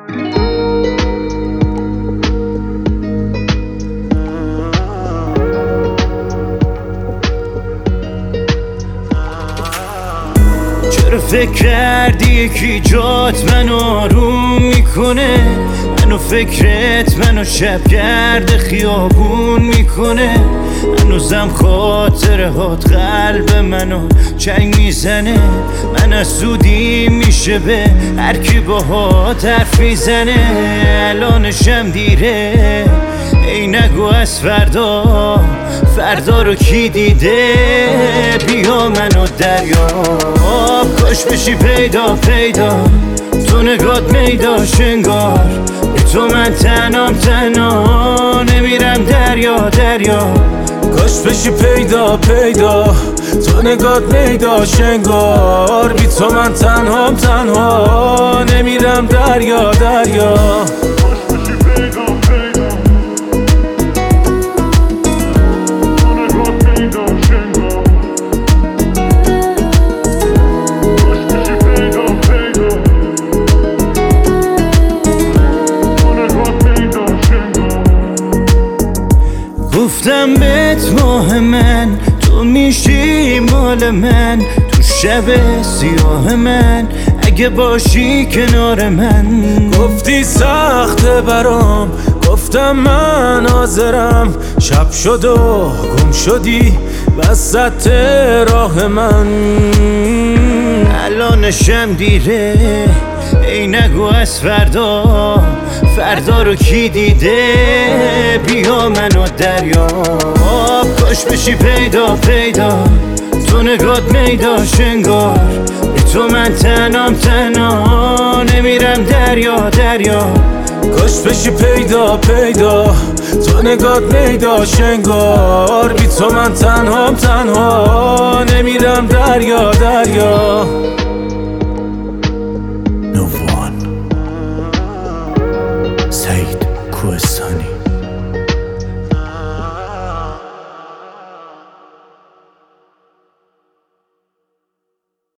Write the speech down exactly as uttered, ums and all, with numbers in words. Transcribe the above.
چرا فکر کردی یکی جات منو آروم میکنه؟ منو فکرت منو شبگرد خیابون میکنه. هنوزم خاطره هات قلب منو چنگ میزنه. من از سودی میشه به هر کی باهات حرف میزنه. الانشم دیره ای نگو از فردا، فردا رو کی دیده؟ بیا منو دریاب، کاش بشی پیدا پیدا، تو نگات میداش انگار بی تو من تنام تنها نمیرم دریا دریا. کاش بشی پیدا پیدا، تو نگات میداش انگار بی تو من تنهام تنها نمیرم دریا دریا. گفتم بهت ماه من تو میشی مال من، تو شب سیاه من اگه باشی کنار من. گفتی سخته برام، گفتم من حاضرم. شب شد و گم شدی وسط راه من. الانشم دیره ای نگو از فردا، فردا رو کی دیده؟ بیا منو دریاب، کاش بشی پیدا پیدا، تو نگات میداش انگار بی تو من تنام تنها نمیرم دریا دریا. کاش بشی پیدا پیدا، تو نگات میداش انگار بی تو من تنهام تنها نمیرم دریا دریا.